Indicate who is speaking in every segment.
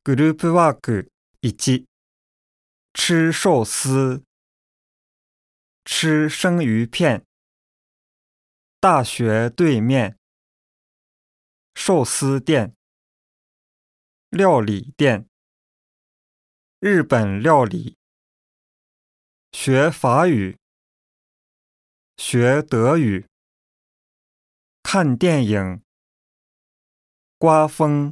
Speaker 1: グループワーク1、吃寿司，吃生鱼片。大学对面，寿司店，料理店，日本料理。学法语，学德语。看电影，刮风，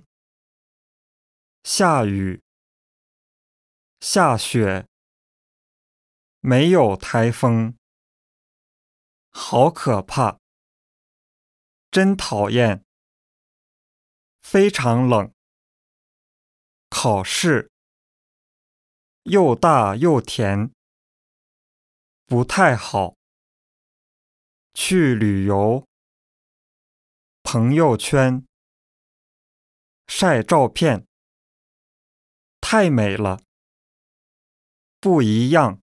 Speaker 1: 下雨，下雪，没有台风，好可怕，真讨厌，非常冷，考试，又大又甜，不太好，去旅游，朋友圈，晒照片，太美了，不一样，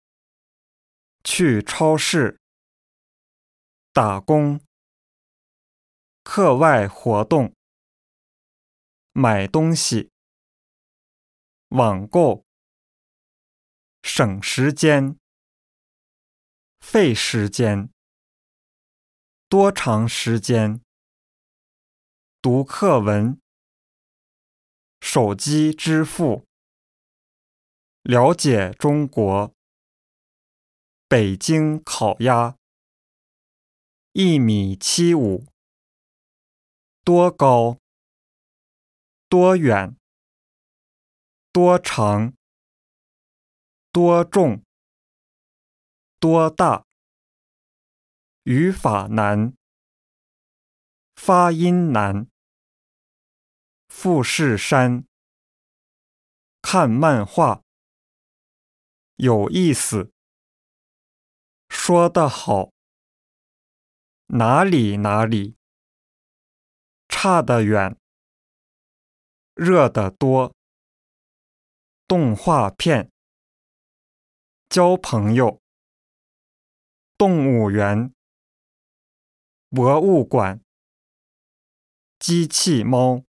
Speaker 1: 去超市，打工，课外活动，买东西，网购，省时间，费时间，多长时间，读课文，手机支付，了解中国，北京烤鸭1.75米，多高，多远，多长，多重，多大，语法难，发音难，富士山，看漫画，有意思，说得好，哪里哪里，差得远，热得多，动画片，交朋友，动物园，博物馆，机器猫。